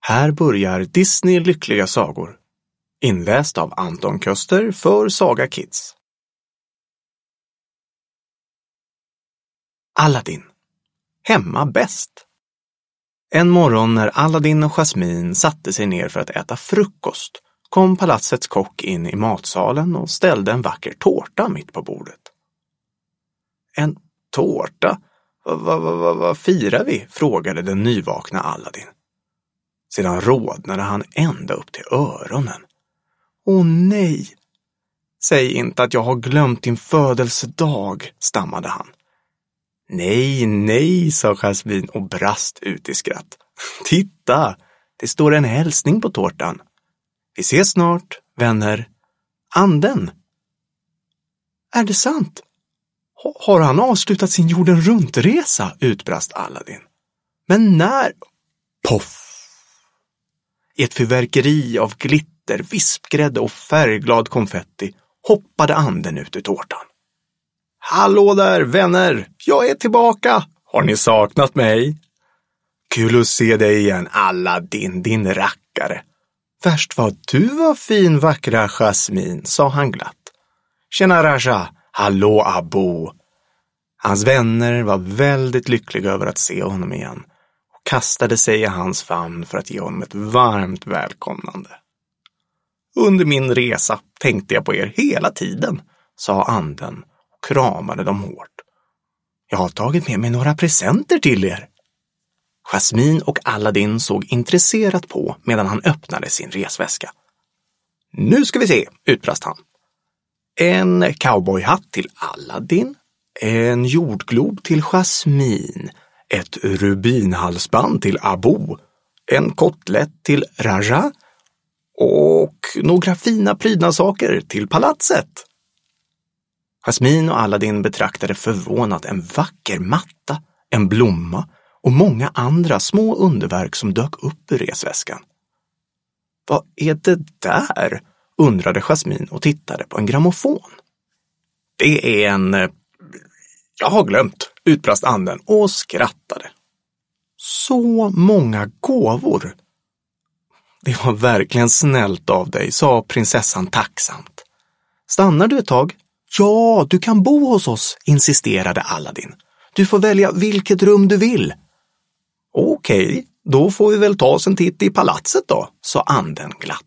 Här börjar Disney lyckliga sagor. Inläst av Anton Köster för Saga Kids. Aladdin. Hemma bäst. En morgon när Aladdin och Jasmine satte sig ner för att äta frukost kom palatsets kock in i matsalen och ställde en vacker tårta mitt på bordet. En tårta? Vad firar vi? Frågade den nyvakna Aladdin. Sedan rodnade han ända upp till öronen. Åh nej! Säg inte att jag har glömt din födelsedag, stammade han. Nej, sa Jasmine och brast ut i skratt. Titta, det står en hälsning på tårtan. Vi ses snart, vänner. Anden. Är det sant? Har han avslutat sin jorden runtresa? Utbrast Aladdin. Men när? Poff! I ett fyrverkeri av glitter, vispgrädde och färgglad konfetti hoppade anden ut ur tårtan. Hallå där, vänner! Jag är tillbaka! Har ni saknat mig? Kul att se dig igen, Aladdin, din rackare. Värst vad du var fin, vackra Jasmine, sa han glatt. Tjena Raja, hallå Abu. Hans vänner var väldigt lyckliga över att se honom igen och kastade sig i hans famn för att ge honom ett varmt välkomnande. Under min resa tänkte jag på er hela tiden, sa anden och kramade dem hårt. Jag har tagit med mig några presenter till er. Jasmine och Aladdin såg intresserat på medan han öppnade sin resväska. Nu ska vi se, utbrast han. En cowboyhatt till Aladdin, en jordglob till Jasmine, ett rubinhalsband till Abu, en kotlett till Raja och några fina prydnadssaker till palatset. Jasmine och Aladdin betraktade förvånat en vacker matta, en blomma och många andra små underverk som dök upp ur resväskan. Vad är det där? Undrade Jasmine och tittade på en grammofon. Det är en... Jag har glömt, utbrast anden och skrattade. Så många gåvor. Det var verkligen snällt av dig, sa prinsessan tacksamt. Stannar du ett tag? Ja, du kan bo hos oss, insisterade Aladdin. Du får välja vilket rum du vill. Okej, då får vi väl ta oss en titt i palatset då, sa anden glatt.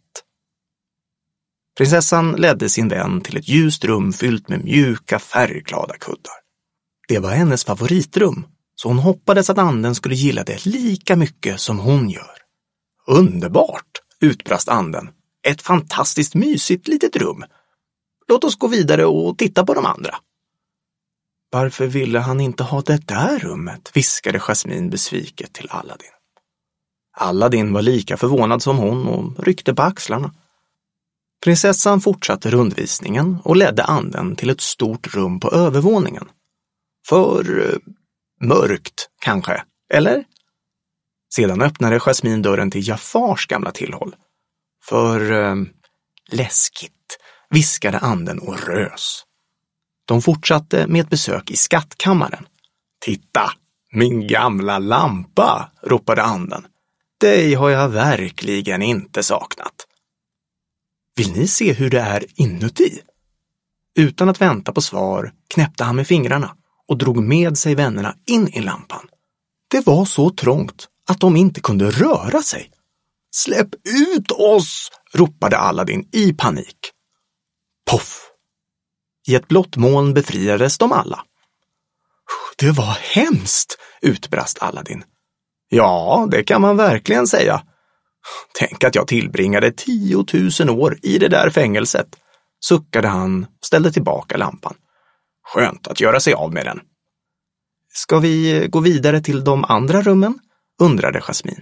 Prinsessan ledde sin vän till ett ljust rum fyllt med mjuka, färgglada kuddar. Det var hennes favoritrum, så hon hoppades att anden skulle gilla det lika mycket som hon gör. Underbart, utbrast anden. Ett fantastiskt mysigt litet rum. Låt oss gå vidare och titta på de andra. Varför ville han inte ha det där rummet, viskade Jasmine besviket till Aladdin. Aladdin var lika förvånad som hon och ryckte på axlarna. Prinsessan fortsatte rundvisningen och ledde anden till ett stort rum på övervåningen. För mörkt, kanske, eller? Sedan öppnade Jasmine dörren till Jafars gamla tillhåll. För läskigt, viskade anden och rös. De fortsatte med ett besök i skattkammaren. Titta, min gamla lampa, ropade anden. Dig har jag verkligen inte saknat. Vill ni se hur det är inuti? Utan att vänta på svar knäppte han med fingrarna och drog med sig vännerna in i lampan. Det var så trångt att de inte kunde röra sig. Släpp ut oss, ropade Aladdin i panik. Poff! I ett blått moln befriades de alla. Det var hemskt, utbrast Aladdin. Ja, det kan man verkligen säga. Tänk att jag tillbringade 10 000 år i det där fängelset, suckade han och ställde tillbaka lampan. Skönt att göra sig av med den. Ska vi gå vidare till de andra rummen? Undrade Jasmine.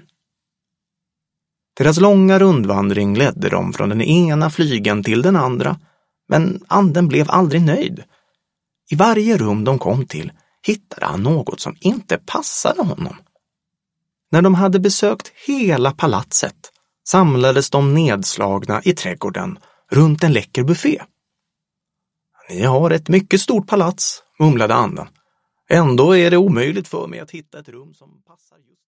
Deras långa rundvandring ledde dem från den ena flygeln till den andra, men anden blev aldrig nöjd. I varje rum de kom till hittade han något som inte passade honom. När de hade besökt hela palatset samlades de nedslagna i trädgården runt en läcker buffé. Ni har ett mycket stort palats, mumlade anden. Ändå är det omöjligt för mig att hitta ett rum som passar just